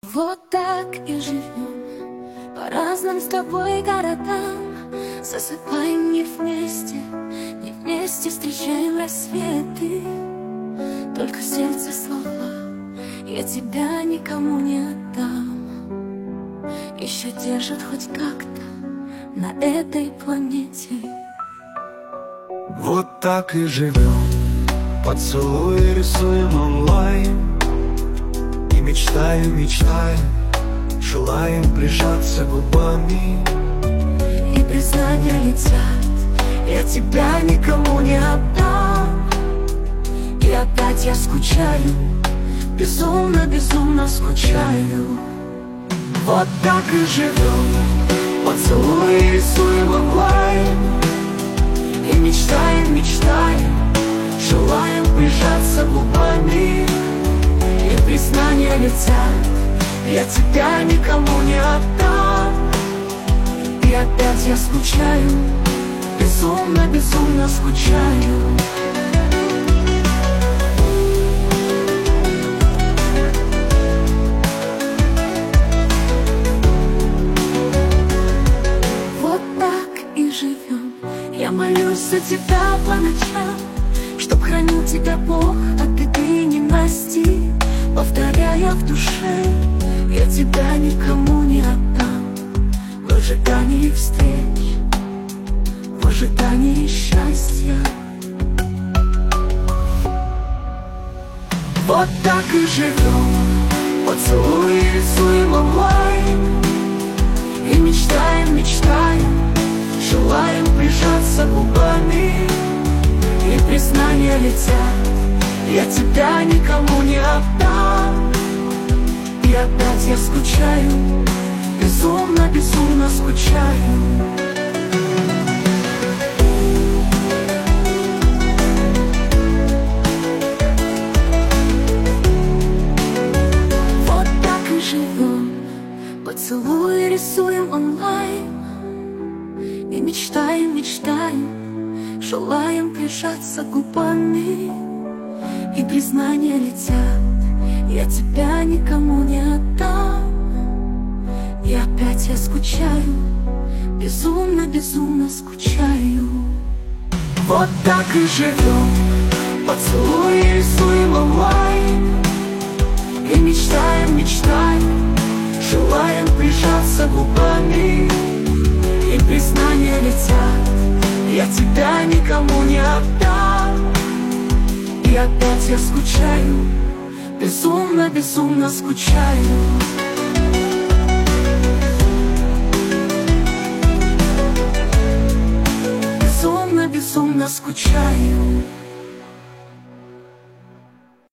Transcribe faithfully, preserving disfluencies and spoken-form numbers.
Вот так и живем, по разным с тобой городам. Засыпаем не вместе, не вместе встречаем рассветы. Только сердце слова, я тебя никому не отдам. Еще держат хоть как-то на этой планете. Вот так и живем, поцелуи рисуем онлайн. И мечтаем, мечтаем, желаем прижаться губами. И признания летят, я тебя никому не отдам. И опять я скучаю, безумно, безумно скучаю. Вот так и живем, поцелуи рисуем онлайн. И мечтаем, мечтаем, желаем прижаться губами. И признания летят, я тебя никому не отдам. И опять я скучаю, безумно, безумно скучаю. Вот так и живем, я молюсь за тебя по ночам, чтоб хранил тебя Бог от беды и ненасти. Повторяя в душе, я тебя никому не отдам. В ожидании встреч, в ожидании счастья. Вот так и живем, поцелуи рисуем онлайн. И мечтаем, мечтаем, желаем прижаться губами. И признания летят, я тебя никому не отдам. И опять я скучаю, безумно, безумно скучаю. Вот так и живем, поцелуи рисуем онлайн. И мечтаем, мечтаем, желаем прижаться губами. И признания летят, я тебя никому не отдам. И опять я скучаю, безумно, безумно скучаю. Вот так и живем, поцелуи рисуем онлайн. И мечтаем, мечтаем, желаем прижаться губами. И признания летят, я тебя никому не отдам. И опять я скучаю, безумно, безумно скучаю. Безумно, безумно скучаю.